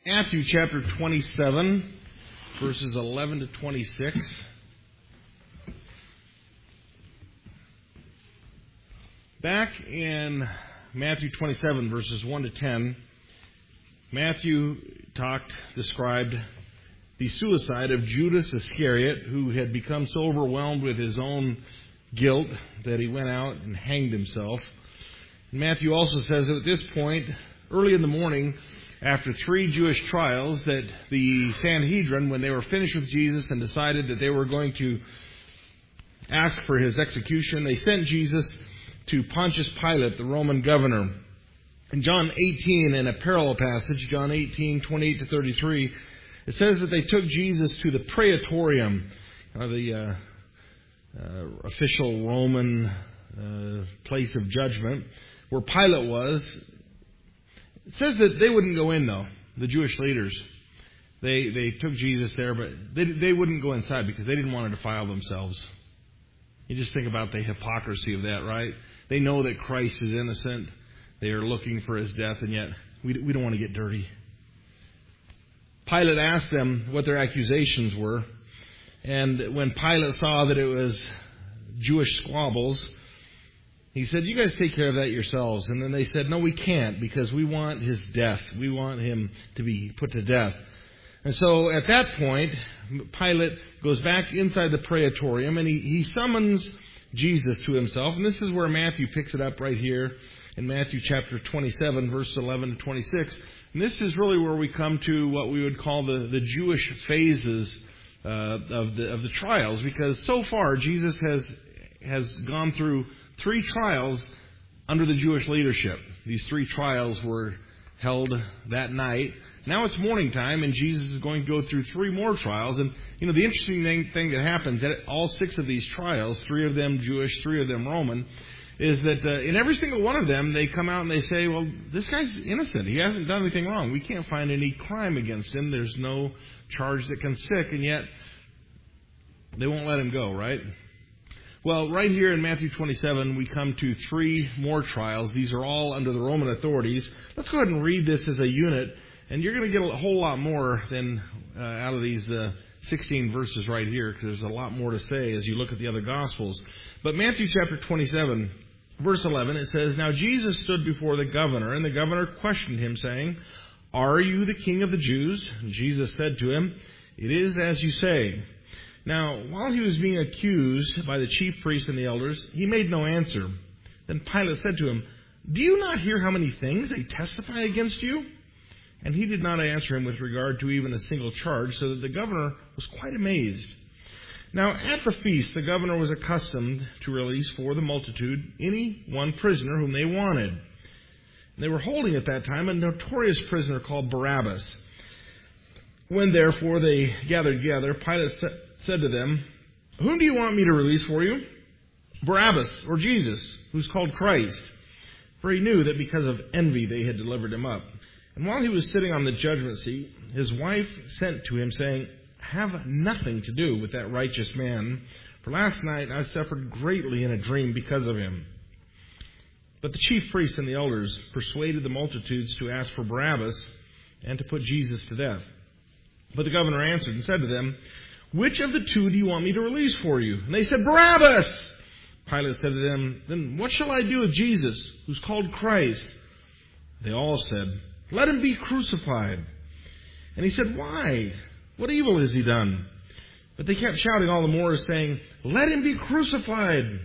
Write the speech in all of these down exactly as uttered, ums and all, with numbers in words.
Matthew chapter twenty-seven, verses eleven to twenty-six. Back in Matthew twenty-seven, verses one to ten, Matthew talked, described the suicide of Judas Iscariot, who had become so overwhelmed with his own guilt that he went out and hanged himself. Matthew also says that at this point, early in the morning, after three Jewish trials, that the Sanhedrin, when they were finished with Jesus and decided that they were going to ask for his execution, they sent Jesus to Pontius Pilate, the Roman governor. In John eighteen, in a parallel passage, John eighteen, twenty-eight to thirty-three, it says that they took Jesus to the Praetorium, uh, the uh, uh, official Roman uh, place of judgment, where Pilate was. It says that they wouldn't go in, though, the Jewish leaders. They they took Jesus there, but they they wouldn't go inside because they didn't want to defile themselves. You just think about the hypocrisy of that, right? They know that Christ is innocent. They are looking for his death, and yet we we don't want to get dirty. Pilate asked them what their accusations were, and when Pilate saw that it was Jewish squabbles, he said, "You guys take care of that yourselves." And then they said, "No, we can't, because we want his death. We want him to be put to death." And so at that point, Pilate goes back inside the Praetorium, and he, he summons Jesus to himself. And this is where Matthew picks it up right here in Matthew chapter twenty-seven, verse eleven to twenty-six. And this is really where we come to what we would call the, the Jewish phases uh, of the of the trials, because so far Jesus has has gone through three trials under the Jewish leadership. These three trials were held that night. Now it's morning time, and Jesus is going to go through three more trials. And, you know, the interesting thing, thing that happens at all six of these trials, three of them Jewish, three of them Roman, is that uh, in every single one of them, they come out and they say, well, this guy's innocent. He hasn't done anything wrong. We can't find any crime against him. There's no charge that can stick, and yet they won't let him go, right? Well, right here in Matthew twenty-seven, we come to three more trials. These are all under the Roman authorities. Let's go ahead and read this as a unit, and you're going to get a whole lot more than uh, out of these uh, sixteen verses right here, because there's a lot more to say as you look at the other Gospels. But Matthew chapter twenty-seven, verse eleven, it says, "Now Jesus stood before the governor, and the governor questioned him, saying, 'Are you the king of the Jews?' And Jesus said to him, 'It is as you say.' Now, while he was being accused by the chief priests and the elders, he made no answer. Then Pilate said to him, 'Do you not hear how many things they testify against you?' And he did not answer him with regard to even a single charge, so that the governor was quite amazed. Now, at the feast, the governor was accustomed to release for the multitude any one prisoner whom they wanted. And they were holding at that time a notorious prisoner called Barabbas. When, therefore, they gathered together, Pilate said to them, 'Whom do you want me to release for you? Barabbas or Jesus, who's called Christ?' For he knew that because of envy they had delivered him up. And while he was sitting on the judgment seat, his wife sent to him, saying, 'Have nothing to do with that righteous man, for last night I suffered greatly in a dream because of him.' But the chief priests and the elders persuaded the multitudes to ask for Barabbas and to put Jesus to death. But the governor answered and said to them, 'Which of the two do you want me to release for you?' And they said, 'Barabbas!' Pilate said to them, 'Then what shall I do with Jesus, who's called Christ?' They all said, 'Let him be crucified.' And he said, 'Why? What evil has he done?' But they kept shouting all the more, saying, 'Let him be crucified.'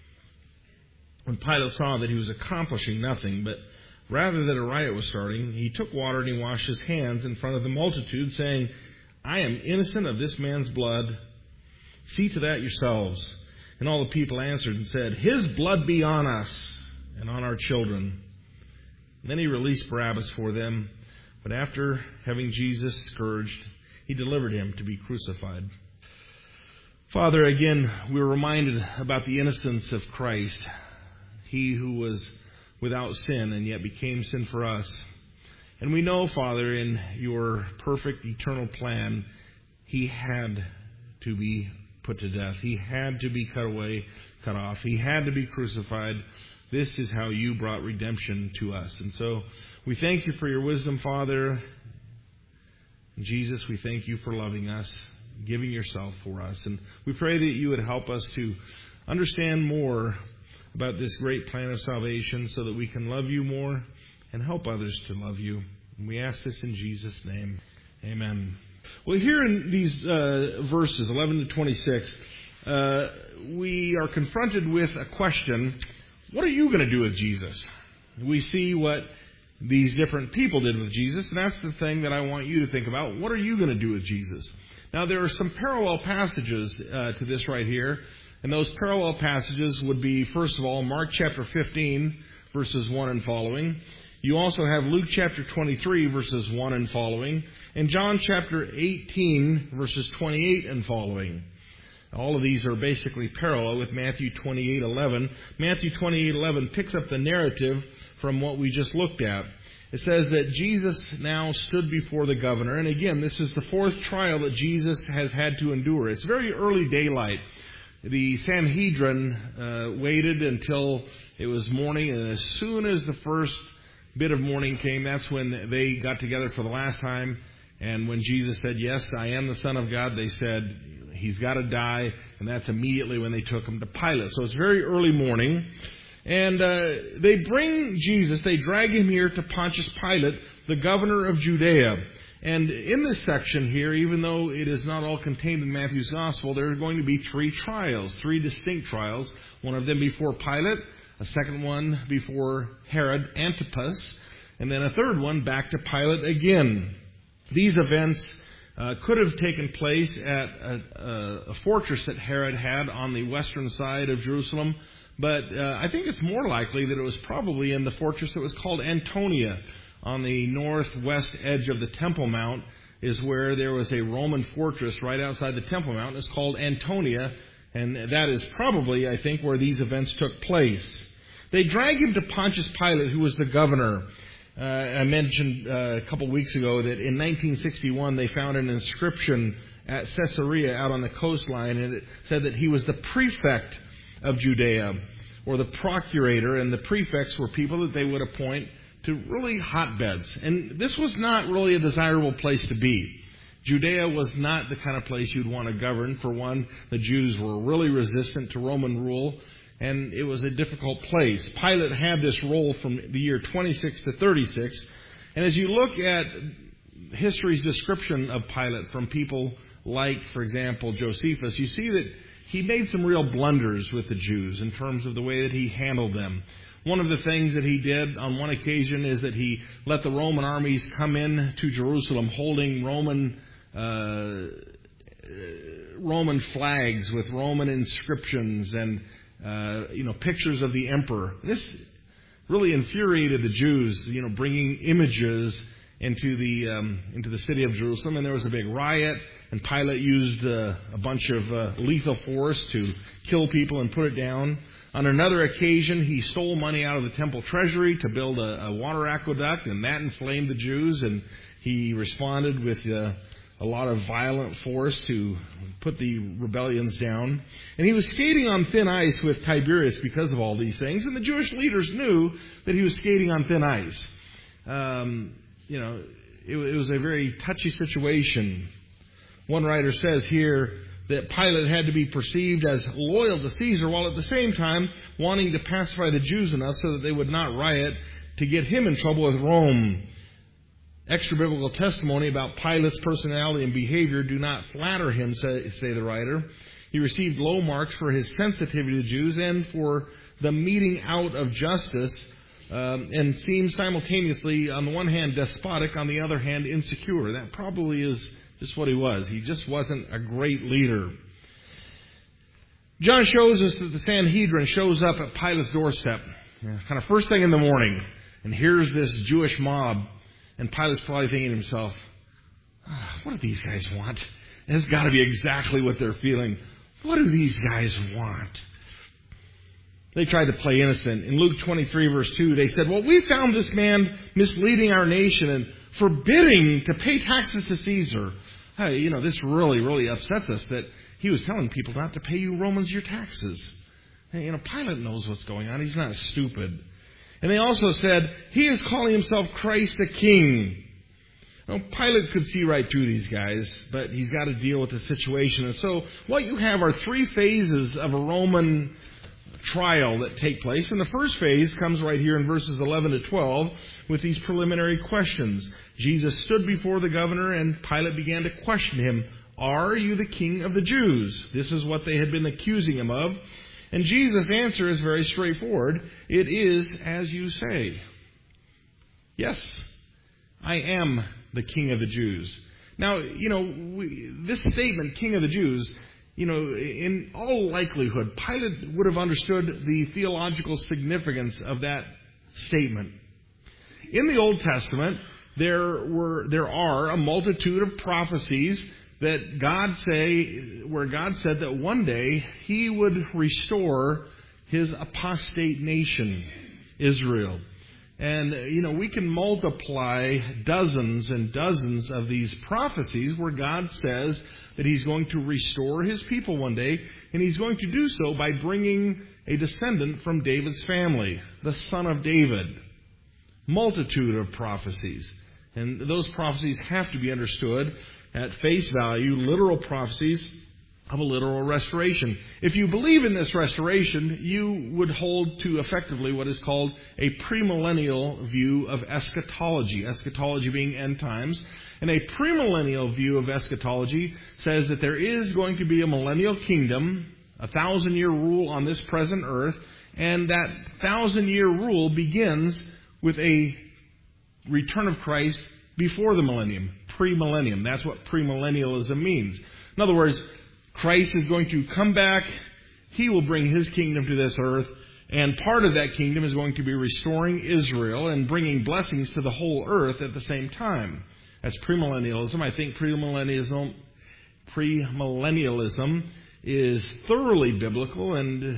When Pilate saw that he was accomplishing nothing, but rather that a riot was starting, he took water and he washed his hands in front of the multitude, saying, 'I am innocent of this man's blood. See to that yourselves.' And all the people answered and said, 'His blood be on us and on our children.' And then he released Barabbas for them, but after having Jesus scourged, he delivered him to be crucified." Father, again, we're reminded about the innocence of Christ, he who was without sin and yet became sin for us. And we know, Father, in your perfect eternal plan, he had to be put to death. He had to be cut away, cut off. He had to be crucified. This is how you brought redemption to us. And so we thank you for your wisdom, Father. Jesus, we thank you for loving us, giving yourself for us. And we pray that you would help us to understand more about this great plan of salvation so that we can love you more and help others to love you. And we ask this in Jesus' name. Amen. Well, here in these uh, verses, eleven to twenty-six, uh, we are confronted with a question: what are you going to do with Jesus? We see what these different people did with Jesus, and that's the thing that I want you to think about. What are you going to do with Jesus? Now, there are some parallel passages uh, to this right here, and those parallel passages would be, first of all, Mark chapter fifteen, verses one and following. You also have Luke chapter twenty-three, verses one and following, and John chapter eighteen, verses twenty-eight and following. All of these are basically parallel with Matthew twenty-eight eleven. Matthew twenty-eight eleven picks up the narrative from what we just looked at. It says that Jesus now stood before the governor. And again, this is the fourth trial that Jesus has had to endure. It's very early daylight. The Sanhedrin uh, waited until it was morning, and as soon as the first bit of morning came, that's when they got together for the last time. And when Jesus said, "Yes, I am the Son of God," they said, "He's got to die," and that's immediately when they took him to Pilate. So it's very early morning, and uh, they bring Jesus, they drag him here to Pontius Pilate, the governor of Judea. And in this section here, even though it is not all contained in Matthew's Gospel, there are going to be three trials, three distinct trials, one of them before Pilate, a second one before Herod Antipas, and then a third one back to Pilate again. These events Uh, could have taken place at a, a, a fortress that Herod had on the western side of Jerusalem, but uh, I think it's more likely that it was probably in the fortress that was called Antonia on the northwest edge of the Temple Mount, is where there was a Roman fortress right outside the Temple Mount. It's called Antonia, and that is probably, I think, where these events took place. They drag him to Pontius Pilate, who was the governor. Uh, I mentioned uh, a couple weeks ago that in nineteen sixty-one they found an inscription at Caesarea out on the coastline, and it said that he was the prefect of Judea, or the procurator, and the prefects were people that they would appoint to really hotbeds. And this was not really a desirable place to be. Judea was not the kind of place you'd want to govern. For one, the Jews were really resistant to Roman rule, and it was a difficult place. Pilate had this role from the year twenty-six to thirty-six. And as you look at history's description of Pilate from people like, for example, Josephus, you see that he made some real blunders with the Jews in terms of the way that he handled them. One of the things that he did on one occasion is that he let the Roman armies come in to Jerusalem holding Roman uh, Roman flags with Roman inscriptions and Uh, you know, pictures of the emperor. This really infuriated the Jews, you know, bringing images into the um, into the city of Jerusalem, and there was a big riot, and Pilate used uh, a bunch of uh, lethal force to kill people and put it down. On another occasion, he stole money out of the temple treasury to build a, a water aqueduct, and that inflamed the Jews, and he responded with uh, a lot of violent force to put the rebellions down. And he was skating on thin ice with Tiberius because of all these things. And the Jewish leaders knew that he was skating on thin ice. Um, you know, it, it was a very touchy situation. One writer says here that Pilate had to be perceived as loyal to Caesar, while at the same time wanting to pacify the Jews enough so that they would not riot to get him in trouble with Rome. Extra-biblical testimony about Pilate's personality and behavior do not flatter him, say, say the writer. He received low marks for his sensitivity to Jews and for the meting out of justice, um, and seemed simultaneously, on the one hand, despotic, on the other hand, insecure. That probably is just what he was. He just wasn't a great leader. John shows us that the Sanhedrin shows up at Pilate's doorstep, you know, kind of first thing in the morning, and here's this Jewish mob. And Pilate's probably thinking to himself, oh, what do these guys want? And it's got to be exactly what they're feeling. What do these guys want? They tried to play innocent. In Luke twenty-three, verse two, they said, well, we found this man misleading our nation and forbidding to pay taxes to Caesar. Hey, you know, this really, really upsets us that he was telling people not to pay you Romans your taxes. Hey, you know, Pilate knows what's going on. He's not stupid. And they also said, he is calling himself Christ a king. Now, Pilate could see right through these guys, but he's got to deal with the situation. And so what you have are three phases of a Roman trial that take place. And the first phase comes right here in verses eleven to twelve with these preliminary questions. Jesus stood before the governor, and Pilate began to question him. Are you the king of the Jews? This is what they had been accusing him of. And Jesus' answer is very straightforward. It is as you say. Yes, I am the king of the Jews. Now, you know, we, this statement, king of the Jews, you know, in all likelihood, Pilate would have understood the theological significance of that statement. In the Old Testament, there were, there are a multitude of prophecies that God say, where God said that one day He would restore His apostate nation, Israel. And, you know, we can multiply dozens and dozens of these prophecies where God says that He's going to restore His people one day, and He's going to do so by bringing a descendant from David's family, the son of David. Multitude of prophecies. And those prophecies have to be understood at face value, literal prophecies of a literal restoration. If you believe in this restoration, you would hold to effectively what is called a premillennial view of eschatology. Eschatology being end times. And a premillennial view of eschatology says that there is going to be a millennial kingdom, a thousand-year rule on this present earth, and that thousand-year rule begins with a return of Christ before the millennium, premillennium. That's what premillennialism means. In other words, Christ is going to come back. He will bring His kingdom to this earth. And part of that kingdom is going to be restoring Israel and bringing blessings to the whole earth at the same time. That's premillennialism. I think premillennialism, premillennialism is thoroughly biblical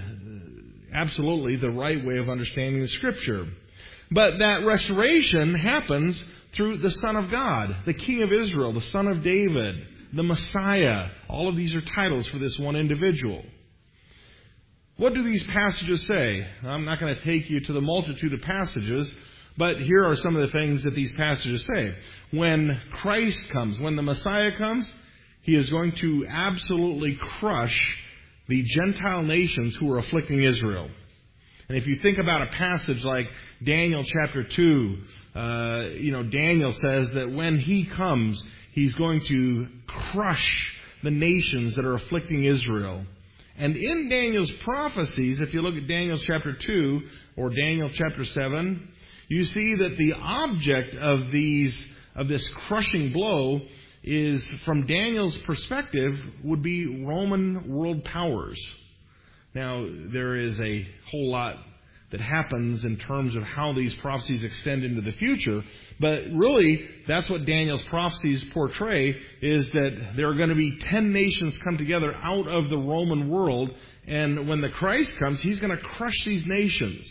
and absolutely the right way of understanding the Scripture. But that restoration happens through the Son of God, the King of Israel, the Son of David, the Messiah. All of these are titles for this one individual. What do these passages say? I'm not going to take you to the multitude of passages, but here are some of the things that these passages say. When Christ comes, when the Messiah comes, He is going to absolutely crush the Gentile nations who are afflicting Israel. And if you think about a passage like Daniel chapter two, uh, you know, Daniel says that when He comes, He's going to crush the nations that are afflicting Israel. And in Daniel's prophecies, if you look at Daniel chapter two or Daniel chapter seven, you see that the object of these of this crushing blow is, from Daniel's perspective, would be Roman world powers. Now, there is a whole lot that happens in terms of how these prophecies extend into the future. But really, that's what Daniel's prophecies portray, is that there are going to be ten nations come together out of the Roman world. And when the Christ comes, He's going to crush these nations.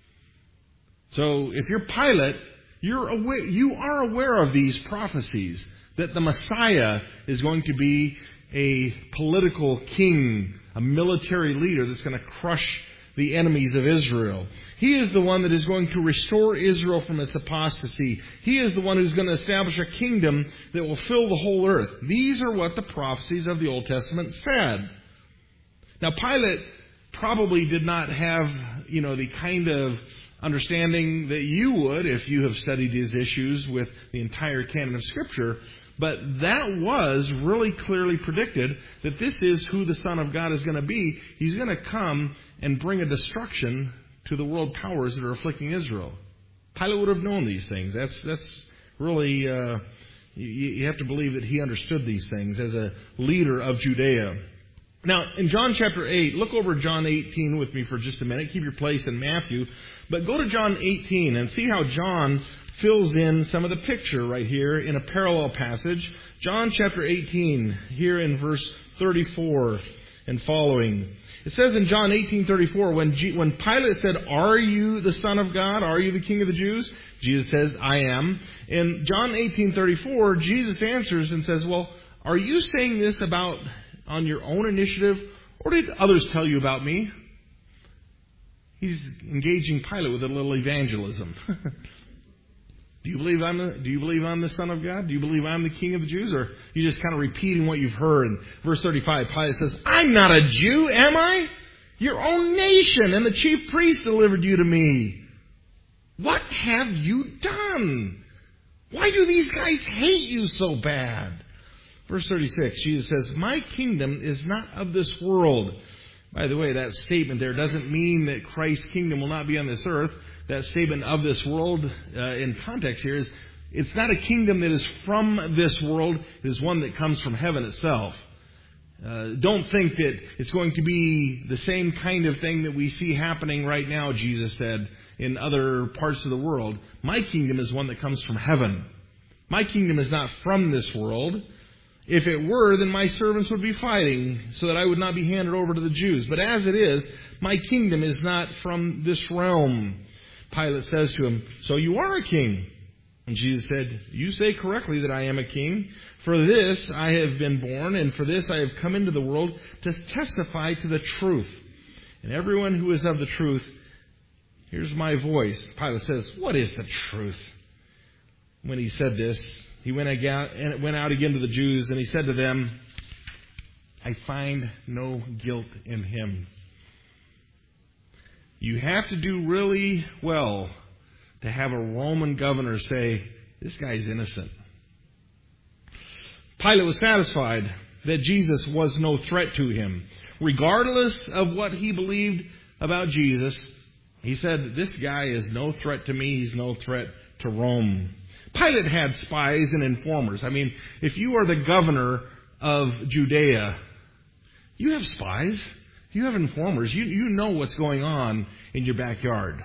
So if you're Pilate, you're aware, you are aware of these prophecies, that the Messiah is going to be a political king, a military leader that's going to crush the enemies of Israel. He is the one that is going to restore Israel from its apostasy. He is the one who's going to establish a kingdom that will fill the whole earth. These are what the prophecies of the Old Testament said. Now, Pilate probably did not have, you know, the kind of understanding that you would if you have studied these issues with the entire canon of Scripture. But that was really clearly predicted, that this is who the Son of God is going to be. He's going to come and bring a destruction to the world powers that are afflicting Israel. Pilate would have known these things. That's that's really, uh, you, you have to believe that he understood these things as a leader of Judea. Now, in John chapter eight, look over John eighteen with me for just a minute. Keep your place in Matthew. But go to John eighteen and see how John fills in some of the picture right here in a parallel passage. John chapter eighteen, here in verse thirty-four and following. It says in John eighteen thirty-four, when, G- when Pilate said, "Are you the Son of God? Are you the King of the Jews?" Jesus says, "I am." In John eighteen thirty-four, Jesus answers and says, "Well, are you saying this about on your own initiative, or did others tell you about me?" He's engaging Pilate with a little evangelism. Do you believe I'm the, do you believe I'm the Son of God? Do you believe I'm the King of the Jews? Or are you just kind of repeating what you've heard? And verse thirty-five, Pilate says, I'm not a Jew, am I? Your own nation and the chief priest delivered you to me. What have you done? Why do these guys hate you so bad? Verse thirty-six, Jesus says, my kingdom is not of this world. By the way, that statement there doesn't mean that Christ's kingdom will not be on this earth. That statement of this world uh, in context here is it's not a kingdom that is from this world. It is one that comes from heaven itself. Uh, don't think that it's going to be the same kind of thing that we see happening right now, Jesus said, in other parts of the world. My kingdom is one that comes from heaven. My kingdom is not from this world. If it were, then my servants would be fighting so that I would not be handed over to the Jews. But as it is, my kingdom is not from this realm. Pilate says to him, so you are a king. And Jesus said, you say correctly that I am a king. For this I have been born, and for this I have come into the world to testify to the truth. And everyone who is of the truth hears my voice. Pilate says, what is the truth? When he said this, he went out again to the Jews, and he said to them, I find no guilt in him. You have to do really well to have a Roman governor say, this guy's innocent. Pilate was satisfied that Jesus was no threat to him. Regardless of what he believed about Jesus, he said, this guy is no threat to me. He's no threat to Rome. Pilate had spies and informers. I mean, if you are the governor of Judea, you have spies. You have informers. You, you know what's going on in your backyard.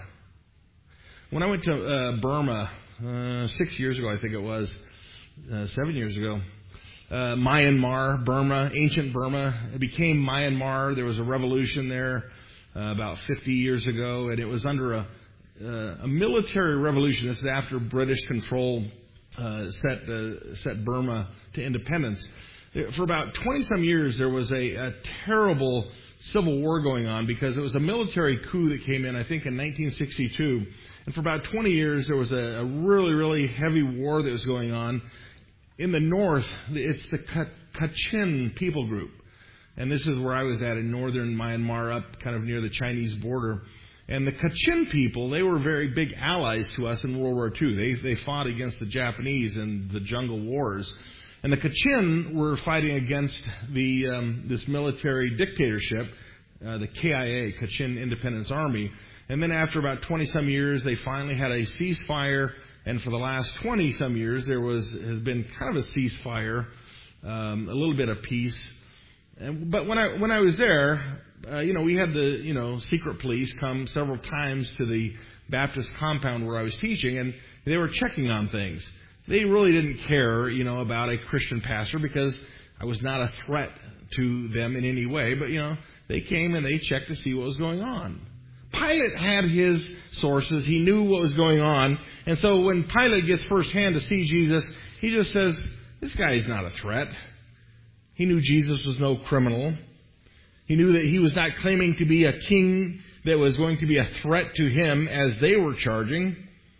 When I went to uh, Burma uh, six years ago, I think it was, uh, seven years ago, uh, Myanmar, Burma, ancient Burma, it became Myanmar. There was a revolution there uh, about fifty years ago, and it was under a, uh, a military revolution. This is after British control uh, set uh, set Burma to independence. For about twenty-some years, there was a, a terrible civil war going on because it was a military coup that came in, I think, in nineteen sixty-two. And for about twenty years, there was a, a really, really heavy war that was going on. In the north, it's the Kachin people group. And this is where I was at in northern Myanmar, up kind of near the Chinese border. And the Kachin people, they were very big allies to us in World War Two. They, they fought against the Japanese in the jungle wars. And the Kachin were fighting against the um, this military dictatorship, uh, the K I A, Kachin Independence Army. And then after about twenty-some years, they finally had a ceasefire. And for the last twenty-some years, there was has been kind of a ceasefire, um, a little bit of peace. And, but when I when I was there, uh, you know, we had the you know secret police come several times to the Baptist compound where I was teaching, and they were checking on things. They really didn't care, you know, about a Christian pastor because I was not a threat to them in any way. But, you know, they came and they checked to see what was going on. Pilate had his sources. He knew what was going on. And so when Pilate gets firsthand to see Jesus, he just says, this guy is not a threat. He knew Jesus was no criminal. He knew that he was not claiming to be a king that was going to be a threat to him as they were charging.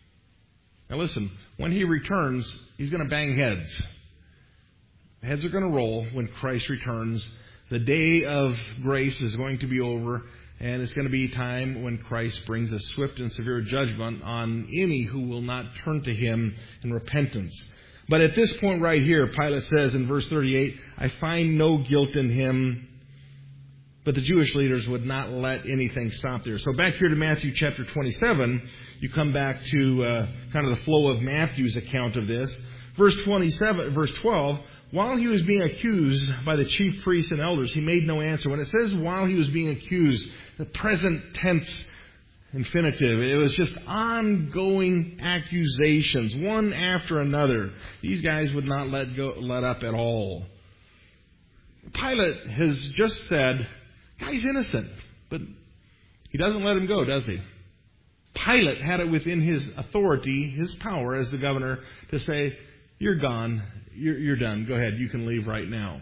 Now listen, when he returns, he's going to bang heads. Heads are going to roll when Christ returns. The day of grace is going to be over, and it's going to be time when Christ brings a swift and severe judgment on any who will not turn to him in repentance. But at this point right here, Pilate says in verse thirty-eight, I find no guilt in him. But the Jewish leaders would not let anything stop there. So back here to Matthew chapter twenty-seven, you come back to uh, kind of the flow of Matthew's account of this. Verse twenty-seven, verse twelve, while he was being accused by the chief priests and elders, he made no answer. When it says while he was being accused, the present tense infinitive, it was just ongoing accusations, one after another. These guys would not let go, let up at all. Pilate has just said, guy's innocent, but he doesn't let him go, does he? Pilate had it within his authority, his power as the governor, to say, you're gone, you're, you're done, go ahead, you can leave right now.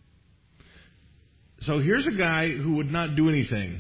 So here's a guy who would not do anything.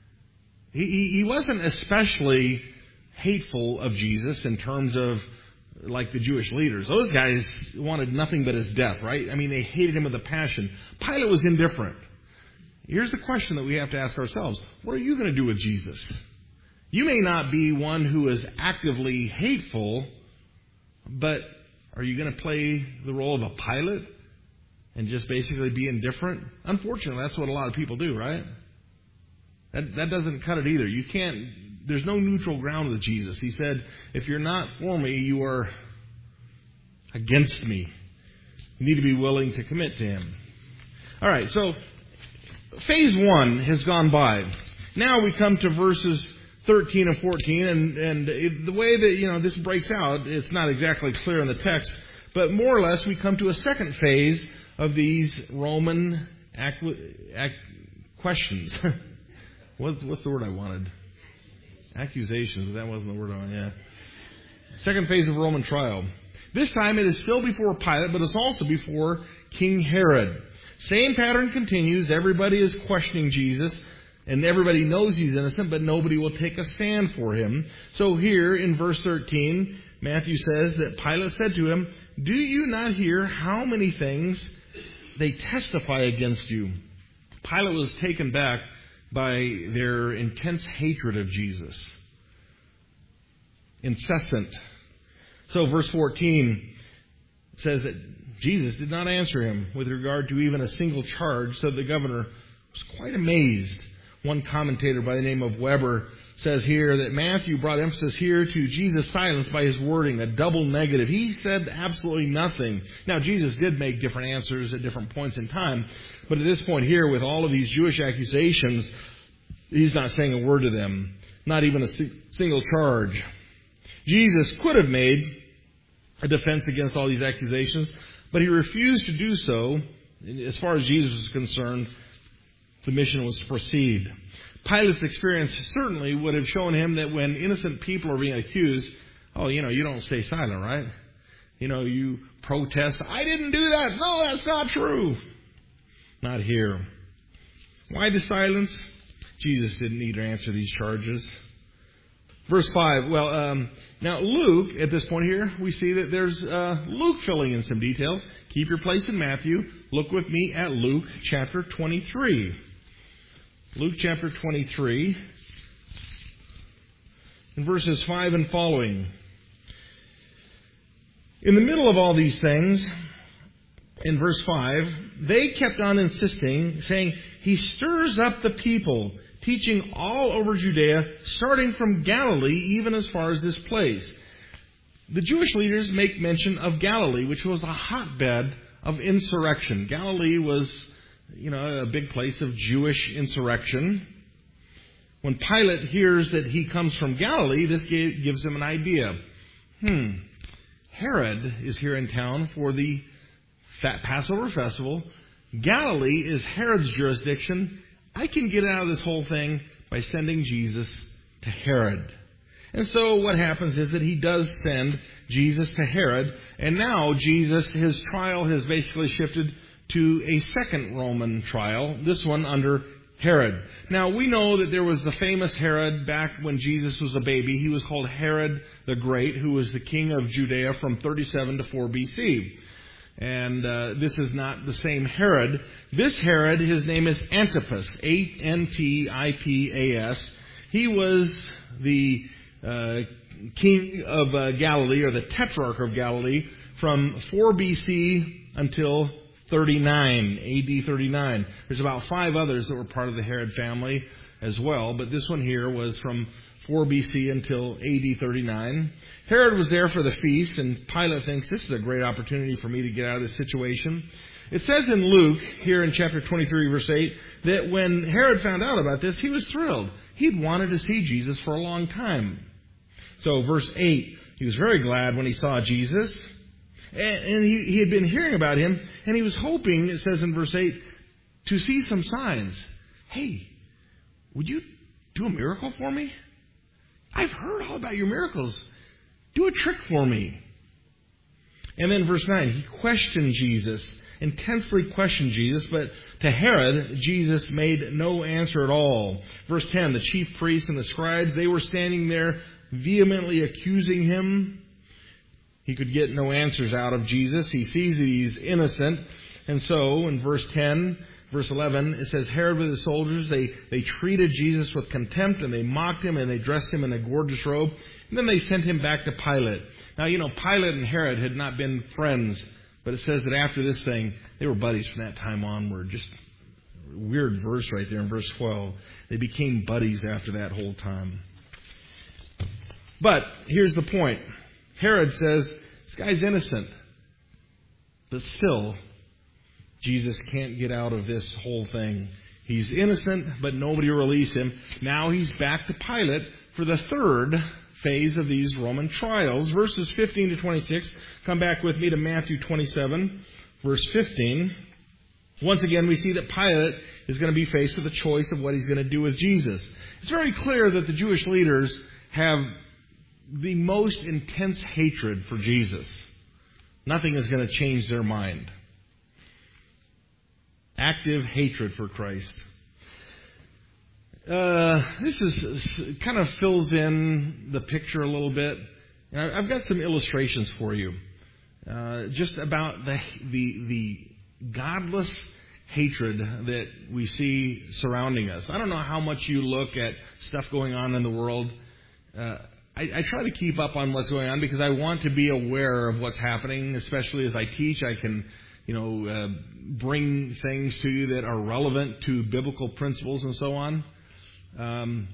He, he, he wasn't especially hateful of Jesus in terms of like the Jewish leaders. Those guys wanted nothing but his death, right? I mean, they hated him with a passion. Pilate was indifferent. Here's the question that we have to ask ourselves. What are you going to do with Jesus? You may not be one who is actively hateful, but are you going to play the role of a Pilate and just basically be indifferent? Unfortunately, that's what a lot of people do, right? That, that doesn't cut it either. You can't, there's no neutral ground with Jesus. He said, if you're not for me, you are against me. You need to be willing to commit to him. All right, so phase one has gone by. Now we come to verses thirteen and fourteen, and, and it, the way that, you know, this breaks out, it's not exactly clear in the text, but more or less we come to a second phase of these Roman acqu- ac- questions. What's, what's the word I wanted? Accusations, but that wasn't the word I wanted, yeah. Second phase of Roman trial. This time it is still before Pilate, but it's also before King Herod. Same pattern continues. Everybody is questioning Jesus, and everybody knows he's innocent, but nobody will take a stand for him. So here in verse thirteen, Matthew says that Pilate said to him, "Do you not hear how many things they testify against you?" Pilate was taken back by their intense hatred of Jesus. Incessant. So verse fourteen says that Jesus did not answer him with regard to even a single charge, so the governor was quite amazed. One commentator by the name of Weber says here that Matthew brought emphasis here to Jesus' silence by his wording, a double negative. He said absolutely nothing. Now, Jesus did make different answers at different points in time, but at this point here, with all of these Jewish accusations, he's not saying a word to them, not even a single charge. Jesus could have made a defense against all these accusations, but he refused to do so. As far as Jesus was concerned, the mission was to proceed. Pilate's experience certainly would have shown him that when innocent people are being accused, oh, you know, you don't stay silent, right? You know, you protest, I didn't do that. No, that's not true. Not here. Why the silence? Jesus didn't need to answer these charges. Verse five, well, um, now Luke, at this point here, we see that there's uh, Luke filling in some details. Keep your place in Matthew. Look with me at Luke chapter twenty-three. Luke chapter twenty-three, in verses five and following. In the middle of all these things, in verse five, they kept on insisting, saying, "He stirs up the people, teaching all over Judea, starting from Galilee, even as far as this place." The Jewish leaders make mention of Galilee, which was a hotbed of insurrection. Galilee was, you know, a big place of Jewish insurrection. When Pilate hears that he comes from Galilee, this gives him an idea. Hmm, Herod is here in town for the Passover festival. Galilee is Herod's jurisdiction. I can get out of this whole thing by sending Jesus to Herod. And so what happens is that he does send Jesus to Herod. And now Jesus, his trial has basically shifted to a second Roman trial, this one under Herod. Now, we know that there was the famous Herod back when Jesus was a baby. He was called Herod the Great, who was the king of Judea from thirty-seven to four B C. And uh, this is not the same Herod. This Herod, his name is Antipas, A N T I P A S. He was the uh, king of uh, Galilee, or the tetrarch of Galilee, from four B C until thirty-nine, A D thirty-nine. There's about five others that were part of the Herod family as well, but this one here was from four B C until A D thirty-nine. Herod was there for the feast, and Pilate thinks this is a great opportunity for me to get out of this situation. It says in Luke, here in chapter twenty-three, verse eight, that when Herod found out about this, he was thrilled. He'd wanted to see Jesus for a long time. So verse eight, he was very glad when he saw Jesus. And he, he had been hearing about him, and he was hoping, it says in verse eight, to see some signs. Hey, would you do a miracle for me? I've heard all about your miracles. Do a trick for me. And then verse nine, he questioned Jesus, intensely questioned Jesus, but to Herod, Jesus made no answer at all. Verse ten, the chief priests and the scribes, they were standing there vehemently accusing him. He could get no answers out of Jesus. He sees that he's innocent. And so, in verse ten, verse eleven, it says, Herod with his soldiers, they, they treated Jesus with contempt, and they mocked him, and they dressed him in a gorgeous robe. And then they sent him back to Pilate. Now, you know, Pilate and Herod had not been friends, but it says that after this thing, they were buddies from that time onward. Just a weird verse right there in verse twelve. They became buddies after that whole time. But here's the point. Herod says, this guy's innocent. But still, Jesus can't get out of this whole thing. He's innocent, but nobody will release him. Now he's back to Pilate for the third phase of these Roman trials. Verses fifteen to twenty-six. Come back with me to Matthew twenty-seven, verse fifteen. Once again, we see that Pilate is going to be faced with a choice of what he's going to do with Jesus. It's very clear that the Jewish leaders have the most intense hatred for Jesus. Nothing is going to change their mind. Active hatred for Christ. Uh, this is kind of fills in the picture a little bit. I've got some illustrations for you, uh, just about the the the godless hatred that we see surrounding us. I don't know how much you look at stuff going on in the world. Uh, I, I try to keep up on what's going on because I want to be aware of what's happening, especially as I teach. I can, you know, uh, bring things to you that are relevant to biblical principles and so on. Um,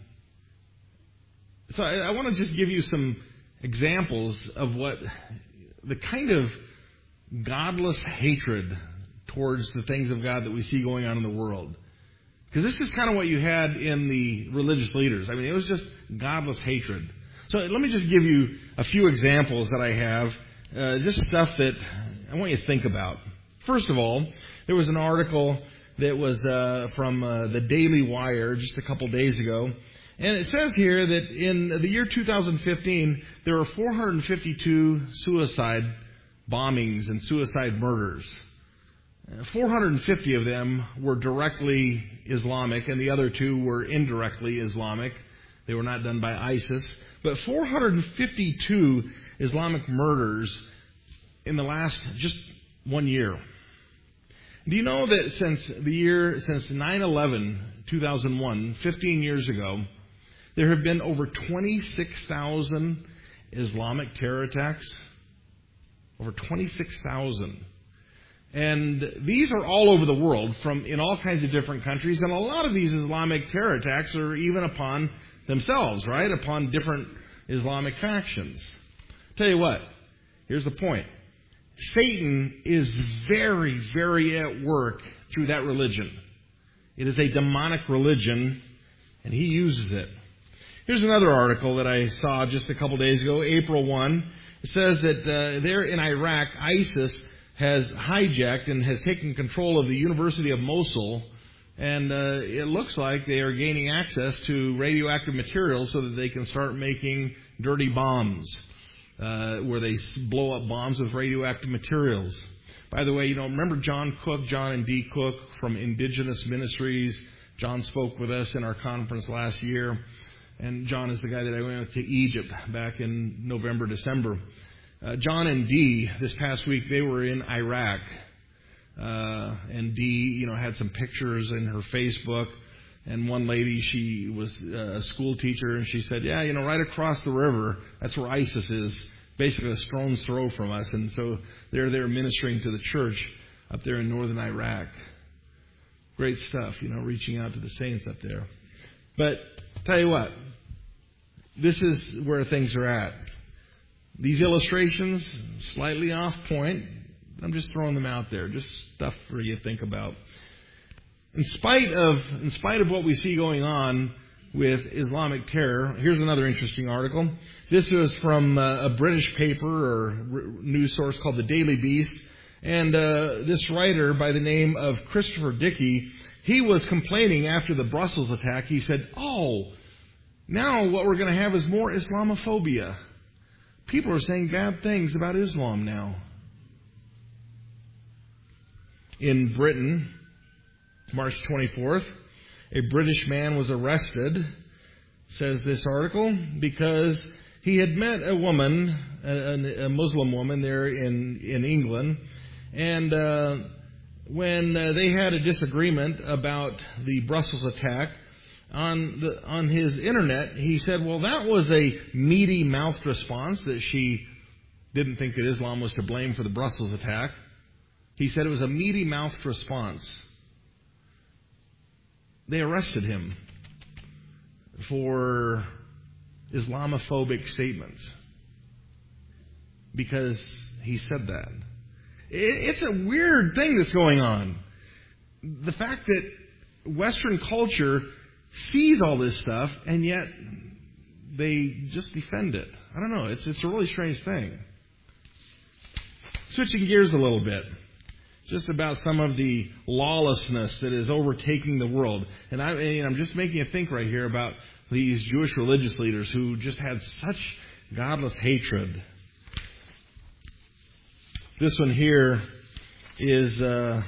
so I, I want to just give you some examples of what the kind of godless hatred towards the things of God that we see going on in the world. Because this is kind of what you had in the religious leaders. I mean, it was just godless hatred. So let me just give you a few examples that I have, uh, just stuff that I want you to think about. First of all, there was an article that was uh, from uh, the Daily Wire just a couple days ago. And it says here that in the year two thousand fifteen, there were four hundred fifty-two suicide bombings and suicide murders. four hundred fifty of them were directly Islamic, and the other two were indirectly Islamic. They were not done by ISIS. But four hundred fifty-two Islamic murders in the last just one year. Do you know that since the year, since nine eleven, two thousand one, fifteen years ago, there have been over twenty-six thousand Islamic terror attacks? Over twenty-six thousand. And these are all over the world, from in all kinds of different countries. And a lot of these Islamic terror attacks are even upon themselves, right? Upon different Islamic factions. Tell you what, here's the point. Satan is very, very at work through that religion. It is a demonic religion, and he uses it. Here's another article that I saw just a couple days ago, April first. It says that uh, there in Iraq, ISIS has hijacked and has taken control of the University of Mosul, and uh, it looks like they are gaining access to radioactive materials so that they can start making dirty bombs, uh, where they blow up bombs with radioactive materials. By the way, you know, remember John Cook, John and Dee Cook from Indigenous Ministries? John spoke with us in our conference last year, and John is the guy that I went with to Egypt back in November, December. Uh, John and Dee, this past week, they were in Iraq. Uh, and Dee, you know, had some pictures in her Facebook. And one lady, she was uh, a school teacher, and she said, yeah, you know, right across the river, that's where ISIS is, basically a stone's throw from us. And so they're there ministering to the church up there in northern Iraq. Great stuff, you know, reaching out to the saints up there. But tell you what, this is where things are at. These illustrations, slightly off point, I'm just throwing them out there, just stuff for you to think about. In spite of, in spite of what we see going on with Islamic terror, here's another interesting article. This is from uh, a British paper or news source called the Daily Beast, and uh, this writer by the name of Christopher Dickey, he was complaining after the Brussels attack. He said, "Oh, now what we're going to have is more Islamophobia. People are saying bad things about Islam now." In Britain, March twenty-fourth, a British man was arrested, says this article, because he had met a woman, a, a Muslim woman there in, in England, and uh, when uh, they had a disagreement about the Brussels attack, on the on his internet, he said, well, that was a meaty-mouthed response, that she didn't think that Islam was to blame for the Brussels attack. He said it was a meaty-mouthed response. They arrested him for Islamophobic statements because he said that. It's a weird thing that's going on. The fact that Western culture sees all this stuff and yet they just defend it. I don't know. It's it's a really strange thing. Switching gears a little bit, just about some of the lawlessness that is overtaking the world. And, I, and I'm just making you think right here about these Jewish religious leaders who just had such godless hatred. This one here is uh,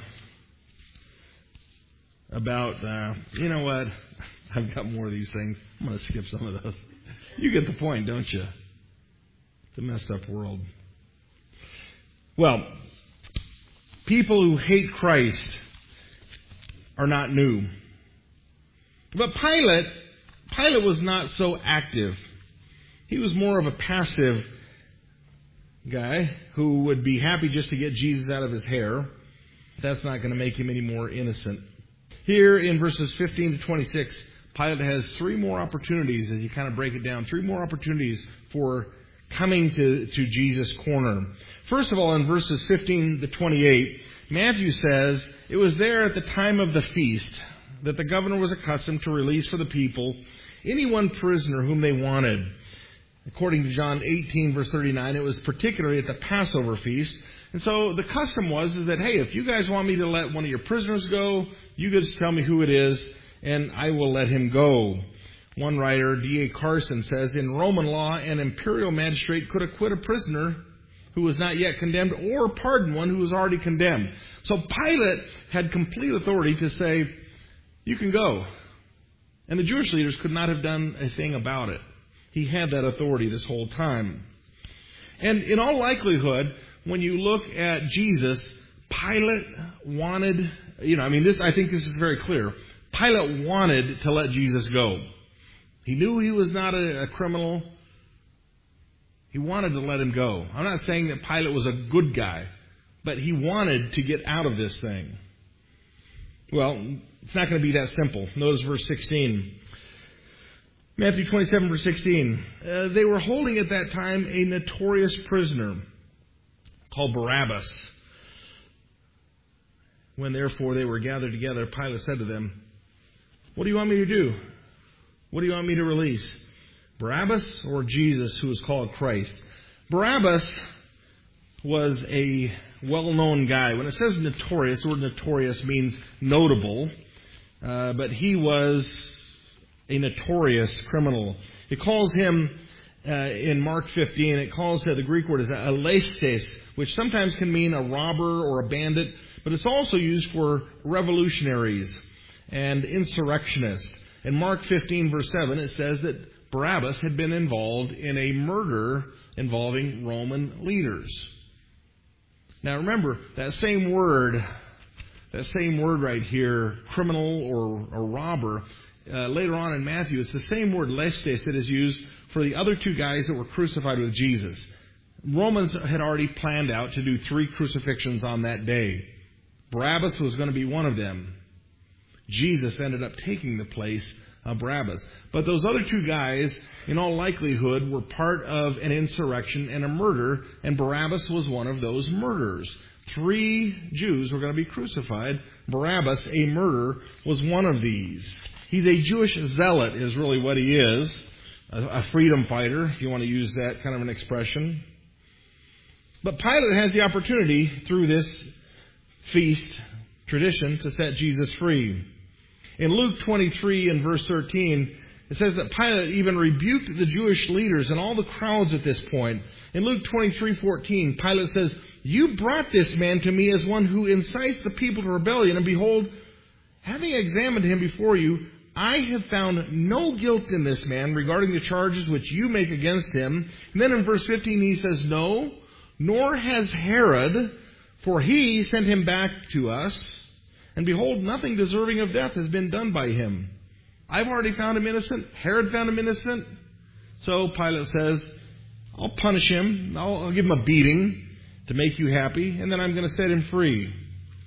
about, uh, you know what? I've got more of these things. I'm going to skip some of those. You get the point, don't you? It's a messed up world. Well, people who hate Christ are not new. But Pilate, Pilate was not so active. He was more of a passive guy who would be happy just to get Jesus out of his hair. That's not going to make him any more innocent. Here in verses fifteen to twenty-six, Pilate has three more opportunities, as you kind of break it down, three more opportunities for coming to, to Jesus' corner. First of all, in verses fifteen to twenty-eight, Matthew says, it was there at the time of the feast that the governor was accustomed to release for the people any one prisoner whom they wanted. According to John eighteen, verse thirty-nine, it was particularly at the Passover feast. And so the custom was is that, hey, if you guys want me to let one of your prisoners go, you just tell me who it is, and I will let him go. One writer, D A Carson, says, in Roman law, an imperial magistrate could acquit a prisoner who was not yet condemned or pardon one who was already condemned. So Pilate had complete authority to say, you can go. And the Jewish leaders could not have done a thing about it. He had that authority this whole time. And in all likelihood, when you look at Jesus, Pilate wanted, you know, I mean, this, I think this is very clear. Pilate wanted to let Jesus go. He knew he was not a, a criminal. He wanted to let him go. I'm not saying that Pilate was a good guy, but he wanted to get out of this thing. Well, it's not going to be that simple. Notice verse sixteen. Matthew twenty-seven, verse sixteen. Uh, they were holding at that time a notorious prisoner called Barabbas. When therefore they were gathered together, Pilate said to them, what do you want me to do? What do you want me to release? Barabbas or Jesus, who is called Christ? Barabbas was a well-known guy. When it says notorious, the word notorious means notable. Uh, but he was a notorious criminal. It calls him, uh, in Mark fifteen, it calls uh, the Greek word is alestes, which sometimes can mean a robber or a bandit, but it's also used for revolutionaries and insurrectionists. In Mark fifteen, verse seven, it says that Barabbas had been involved in a murder involving Roman leaders. Now remember, that same word, that same word right here, criminal or, or robber, uh, later on in Matthew, it's the same word, lestes, that is used for the other two guys that were crucified with Jesus. Romans had already planned out to do three crucifixions on that day. Barabbas was going to be one of them. Jesus ended up taking the place of Barabbas. But those other two guys, in all likelihood, were part of an insurrection and a murder, and Barabbas was one of those murderers. Three Jews were going to be crucified. Barabbas, a murderer, was one of these. He's a Jewish zealot, is really what he is. A freedom fighter, if you want to use that kind of an expression. But Pilate has the opportunity, through this feast tradition, to set Jesus free. In Luke twenty-three and verse thirteen, it says that Pilate even rebuked the Jewish leaders and all the crowds at this point. In Luke twenty-three fourteen, Pilate says, you brought this man to me as one who incites the people to rebellion, and behold, having examined him before you, I have found no guilt in this man regarding the charges which you make against him. And then in verse fifteen he says, no, nor has Herod, for he sent him back to us. And behold, nothing deserving of death has been done by him. I've already found him innocent. Herod found him innocent. So Pilate says, I'll punish him. I'll, I'll give him a beating to make you happy. And then I'm going to set him free.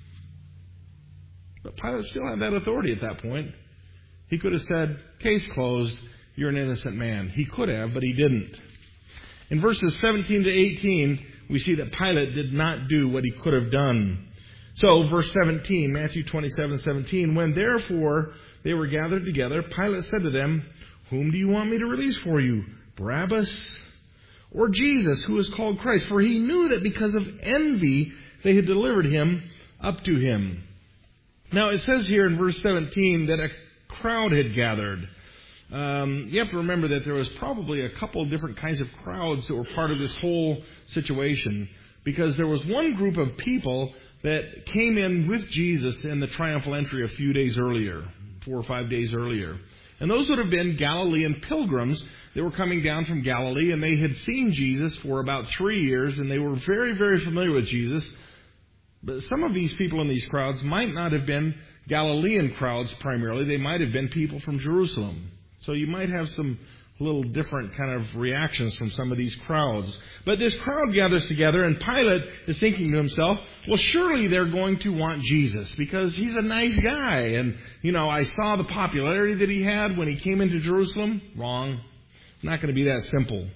But Pilate still had that authority at that point. He could have said, case closed. You're an innocent man. He could have, but he didn't. In verses seventeen to eighteen, we see that Pilate did not do what he could have done. So, verse seventeen, Matthew twenty-seven seventeen, when therefore they were gathered together, Pilate said to them, whom do you want me to release for you, Barabbas or Jesus, who is called Christ? For he knew that because of envy they had delivered him up to him. Now, it says here in verse seventeen that a crowd had gathered. Um, you have to remember that there was probably a couple of different kinds of crowds that were part of this whole situation, because there was one group of people that came in with Jesus in the triumphal entry a few days earlier, four or five days earlier. And those would have been Galilean pilgrims that were coming down from Galilee, and they had seen Jesus for about three years, and they were very, very familiar with Jesus. But some of these people in these crowds might not have been Galilean crowds primarily. They might have been people from Jerusalem. So you might have some little different kind of reactions from some of these crowds. But this crowd gathers together, and Pilate is thinking to himself, well, surely they're going to want Jesus because he's a nice guy. And, you know, I saw the popularity that he had when he came into Jerusalem. Wrong. It's not going to be that simple.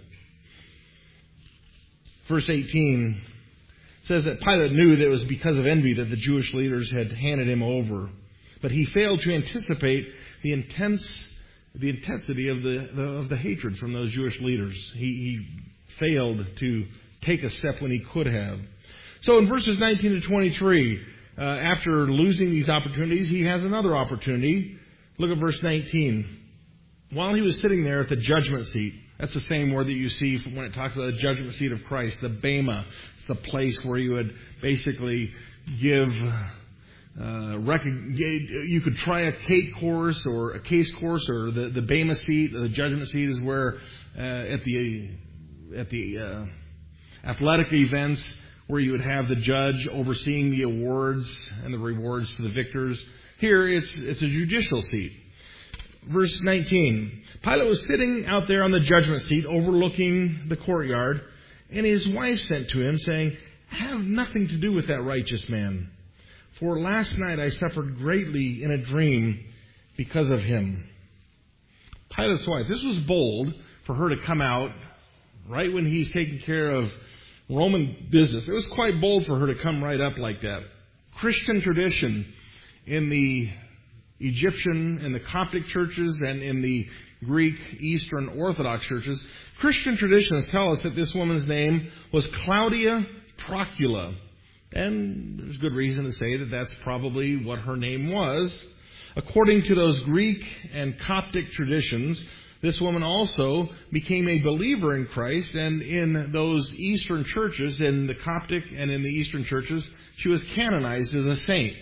Verse eighteen says that Pilate knew that it was because of envy that the Jewish leaders had handed him over. But he failed to anticipate the intense the intensity of the, the of the hatred from those Jewish leaders. He, he failed to take a step when he could have. So in verses nineteen to twenty-three, uh, after losing these opportunities, he has another opportunity. Look at verse nineteen. While he was sitting there at the judgment seat, that's the same word that you see when it talks about the judgment seat of Christ, the Bema. It's the place where you would basically give... Uh, rec- you could try a case course or a case course, or the, the Bema seat, the judgment seat is where uh, at the at the uh, athletic events where you would have the judge overseeing the awards and the rewards to the victors. Here it's it's a judicial seat. Verse nineteen. Pilate was sitting out there on the judgment seat overlooking the courtyard, and his wife sent to him saying, have nothing to do with that righteous man. For last night I suffered greatly in a dream because of him. Pilate's wife. This was bold for her to come out right when he's taking care of Roman business. It was quite bold for her to come right up like that. Christian tradition in the Egyptian and the Coptic churches and in the Greek Eastern Orthodox churches, Christian traditions tell us that this woman's name was Claudia Procula. And there's good reason to say that that's probably what her name was. According to those Greek and Coptic traditions, this woman also became a believer in Christ, and in those Eastern churches, in the Coptic and in the Eastern churches, she was canonized as a saint.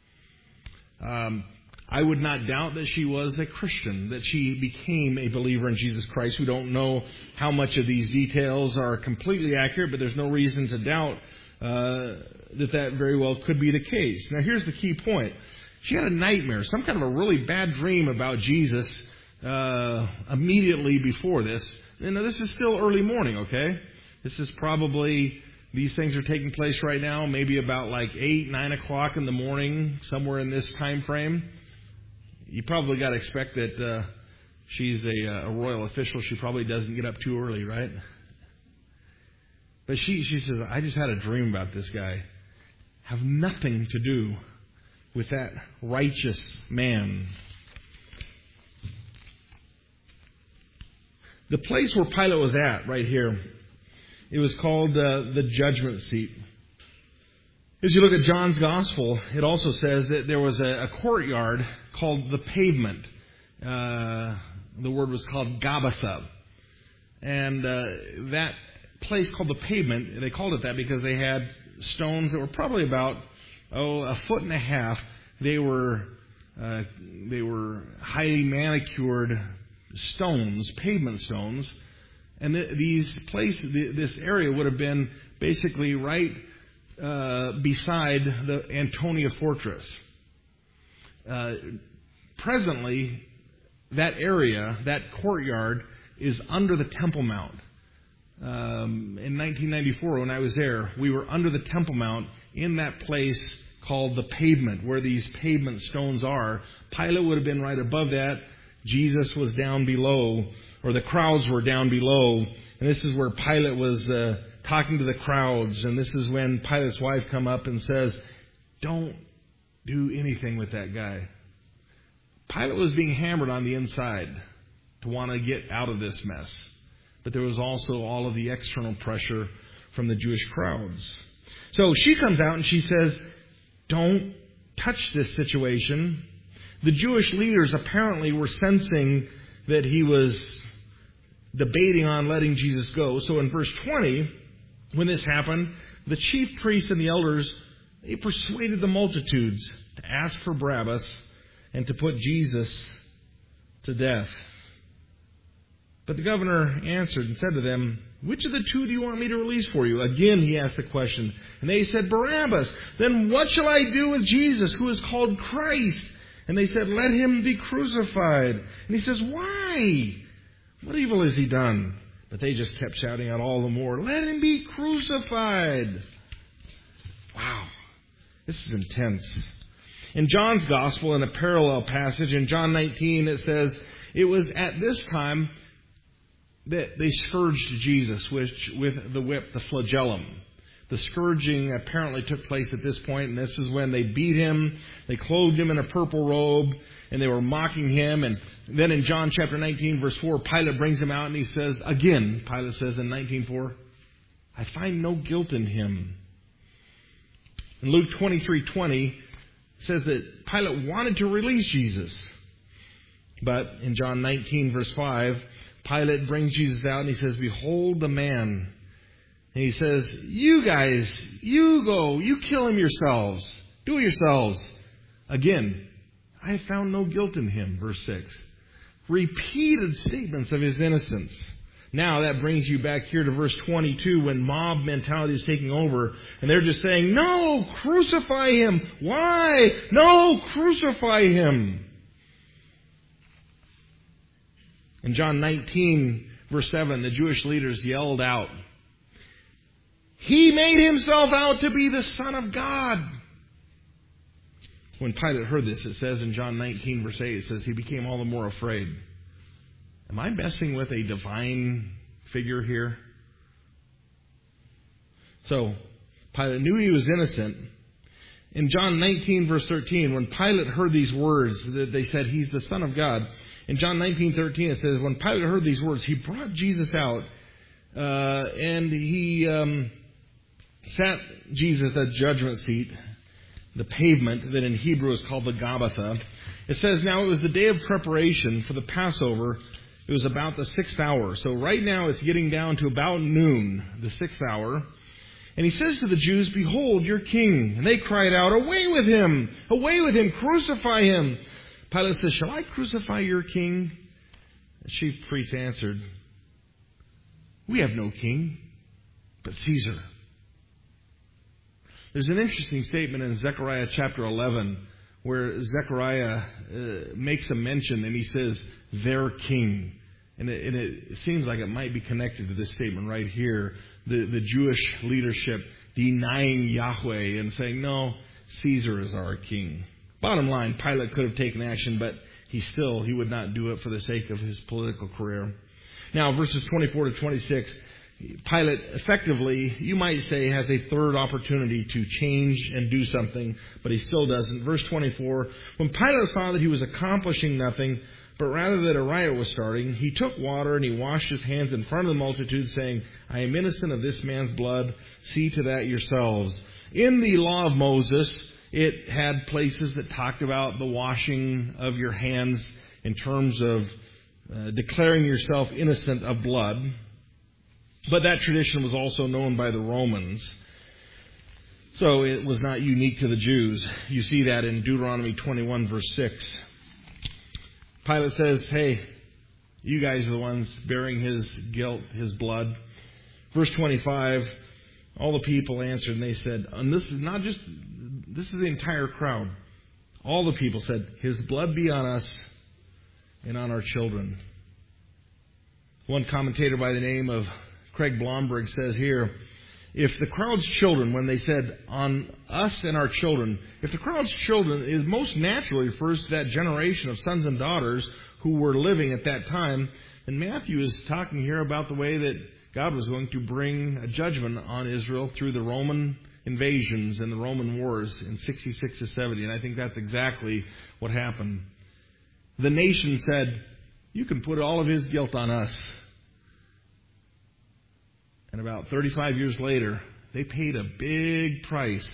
Um, I would not doubt that she was a Christian, that she became a believer in Jesus Christ. We don't know how much of these details are completely accurate, but there's no reason to doubt Uh, that that very well could be the case. Now, here's the key point. She had a nightmare, some kind of a really bad dream about Jesus uh, immediately before this. And now, this is still early morning, okay? This is probably, these things are taking place right now, maybe about like eight, nine o'clock in the morning, somewhere in this time frame. You probably got to expect that uh, she's a, a royal official. She probably doesn't get up too early, right? But she, she says, I just had a dream about this guy. Have nothing to do with that righteous man. The place where Pilate was at right here, it was called uh, the judgment seat. As you look at John's Gospel, it also says that there was a, a courtyard called the Pavement. Uh, the word was called Gabbatha. And uh, that place called the Pavement, they called it that because they had stones that were probably about, oh, a foot and a half. They were Uh, they were highly manicured stones, pavement stones. And th- these places, th- this area would have been basically right uh, beside the Antonia fortress. Uh, presently, that area, that courtyard, is under the Temple Mount. Um, in nineteen ninety-four, when I was there, we were under the Temple Mount in that place called the pavement, where these pavement stones are. Pilate would have been right above that. Jesus was down below, or the crowds were down below. And this is where Pilate was uh, talking to the crowds. And this is when Pilate's wife come up and says, "Don't do anything with that guy." Pilate was being hammered on the inside to want to get out of this mess. But there was also all of the external pressure from the Jewish crowds. So she comes out and she says, "Don't touch this situation." The Jewish leaders apparently were sensing that he was debating on letting Jesus go. So in verse twenty, when this happened, the chief priests and the elders, they persuaded the multitudes to ask for Barabbas and to put Jesus to death. But the governor answered and said to them, "Which of the two do you want me to release for you?" Again, he asked the question. And they said, "Barabbas." "Then what shall I do with Jesus, who is called Christ?" And they said, "Let him be crucified." And he says, "Why? What evil has he done?" But they just kept shouting out all the more, "Let him be crucified." Wow. This is intense. In John's Gospel, in a parallel passage, in John nineteen, it says, it was at this time that they scourged Jesus with, with the whip, the flagellum. The scourging apparently took place at this point, and this is when they beat him, they clothed him in a purple robe, and they were mocking him. And then in John chapter nineteen, verse four, Pilate brings him out, and he says, again, Pilate says in nineteen four, "I find no guilt in him." In Luke twenty-three twenty, it says that Pilate wanted to release Jesus. But in John nineteen, verse five, Pilate brings Jesus out and he says, "Behold the man." And he says, "You guys, you go, you kill him yourselves. Do it yourselves." Again, "I have found no guilt in him." Verse six. Repeated statements of his innocence. Now that brings you back here to verse twenty-two, when mob mentality is taking over. And they're just saying, "No, crucify him." Why? "No, crucify him." In John nineteen, verse seven, the Jewish leaders yelled out, "He made himself out to be the Son of God." When Pilate heard this, it says in John nineteen, verse eight, it says he became all the more afraid. Am I messing with a divine figure here? So, Pilate knew he was innocent. In John nineteen, verse thirteen, when Pilate heard these words, that they said he's the Son of God. In John nineteen thirteen, it says, when Pilate heard these words, he brought Jesus out, uh, and he um, sat Jesus at the judgment seat, the pavement that in Hebrew is called the Gabbatha. It says, now it was the day of preparation for the Passover. It was about the sixth hour. So right now it's getting down to about noon, the sixth hour. And he says to the Jews, "Behold, your king." And they cried out, "Away with him! Away with him! Crucify him!" Pilate says, "Shall I crucify your king?" The chief priests answered, "We have no king, but Caesar." There's an interesting statement in Zechariah chapter eleven where Zechariah uh, makes a mention and he says, "their king." And it, and it seems like it might be connected to this statement right here. The, the Jewish leadership denying Yahweh and saying, "No, Caesar is our king." Bottom line, Pilate could have taken action, but he still, he would not do it for the sake of his political career. Now, verses twenty-four to twenty-six, Pilate effectively, you might say, has a third opportunity to change and do something, but he still doesn't. Verse twenty-four, when Pilate saw that he was accomplishing nothing, but rather that a riot was starting, he took water and he washed his hands in front of the multitude, saying, "I am innocent of this man's blood. See to that yourselves." In the law of Moses, it had places that talked about the washing of your hands in terms of uh, declaring yourself innocent of blood. But that tradition was also known by the Romans. So it was not unique to the Jews. You see that in Deuteronomy twenty-one, verse six. Pilate says, hey, you guys are the ones bearing his guilt, his blood. Verse twenty-five, all the people answered and they said, and this is not just, this is the entire crowd. All the people said, his blood be on us and on our children. One commentator by the name of Craig Blomberg says here, if the crowd's children, when they said on us and our children, if the crowd's children is most naturally refers to that generation of sons and daughters who were living at that time, and Matthew is talking here about the way that God was going to bring a judgment on Israel through the Roman invasions and the Roman wars in sixty-six to seventy, and I think that's exactly what happened. The nation said, you can put all of his guilt on us. And about thirty-five years later, they paid a big price.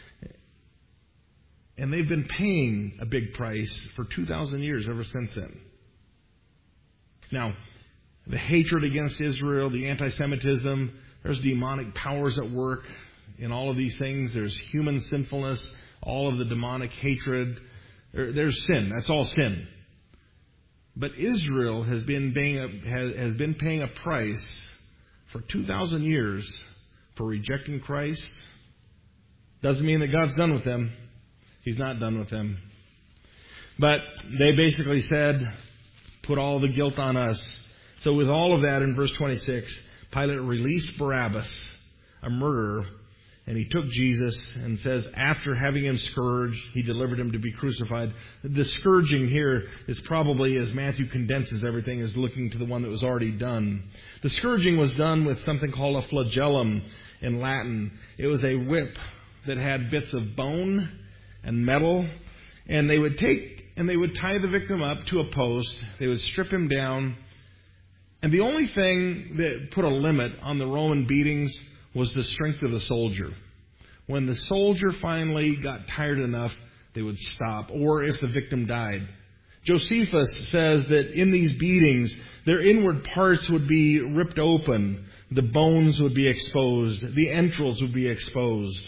And they've been paying a big price for two thousand years ever since then. Now, the hatred against Israel, the anti-Semitism, there's demonic powers at work in all of these things. There's human sinfulness, all of the demonic hatred. There, there's sin. That's all sin. But Israel has been paying a, has, has been paying a price for two thousand years for rejecting Christ. Doesn't mean that God's done with them. He's not done with them. But they basically said, put all the guilt on us. So with all of that, in verse twenty-six, Pilate released Barabbas, a murderer, and he took Jesus and says, after having him scourged, he delivered him to be crucified. The scourging here is probably, as Matthew condenses everything, is looking to the one that was already done. The scourging was done with something called a flagellum in Latin. It was a whip that had bits of bone and metal, and they would take and they would tie the victim up to a post. They would strip him down, and the only thing that put a limit on the Roman beatings was the strength of the soldier. When the soldier finally got tired enough, they would stop, or if the victim died. Josephus says that in these beatings, their inward parts would be ripped open, the bones would be exposed, the entrails would be exposed.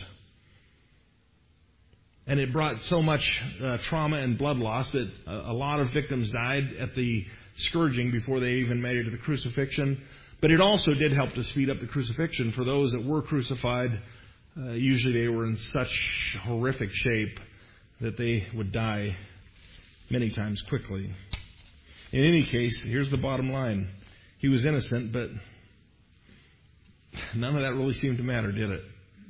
And it brought so much uh, trauma and blood loss that a, a lot of victims died at the scourging before they even made it to the crucifixion. But it also did help to speed up the crucifixion for those that were crucified. Uh, usually they were in such horrific shape that they would die many times quickly. In any case, here's the bottom line. He was innocent, but none of that really seemed to matter, did it?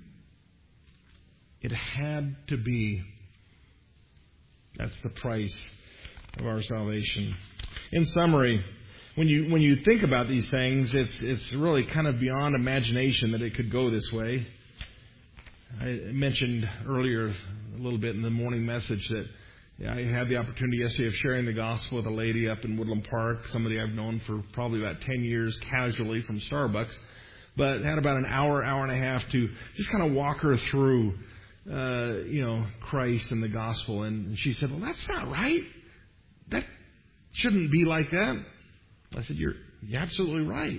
It had to be. That's the price of our salvation. In summary, When you when you think about these things, it's it's really kind of beyond imagination that it could go this way. I mentioned earlier a little bit in the morning message that I had the opportunity yesterday of sharing the gospel with a lady up in Woodland Park, somebody I've known for probably about ten years casually from Starbucks, but had about an hour, hour and a half to just kind of walk her through, uh, you know, Christ and the gospel. And she said, well, that's not right. That shouldn't be like that. I said, you're, you're absolutely right.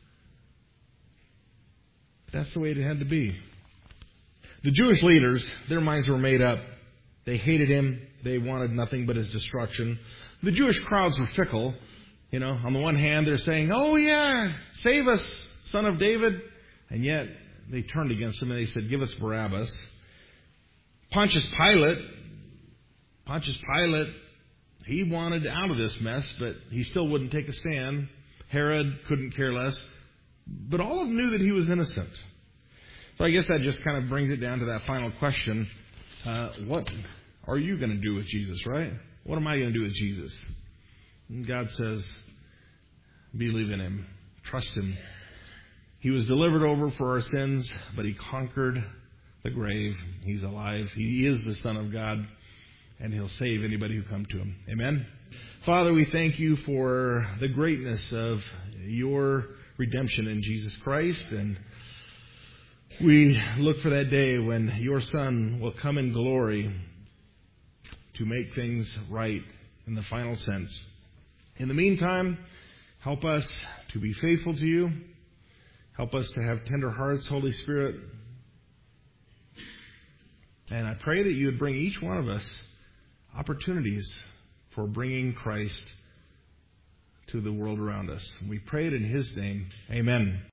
That's the way it had to be. The Jewish leaders, their minds were made up. They hated him. They wanted nothing but his destruction. The Jewish crowds were fickle. You know, on the one hand, they're saying, oh yeah, save us, son of David. And yet, they turned against him and they said, give us Barabbas. Pontius Pilate, Pontius Pilate, he wanted out of this mess, but he still wouldn't take a stand. Herod couldn't care less. But all of them knew that he was innocent. So I guess that just kind of brings it down to that final question. Uh, what are you going to do with Jesus, right? What am I going to do with Jesus? And God says, believe in him. Trust him. He was delivered over for our sins, but he conquered the grave. He's alive. He is the Son of God. And he'll save anybody who come to him. Amen? Father, we thank you for the greatness of your redemption in Jesus Christ. And we look for that day when your Son will come in glory to make things right in the final sense. In the meantime, help us to be faithful to you. Help us to have tender hearts, Holy Spirit. And I pray that you would bring each one of us opportunities for bringing Christ to the world around us. We pray it in His name. Amen.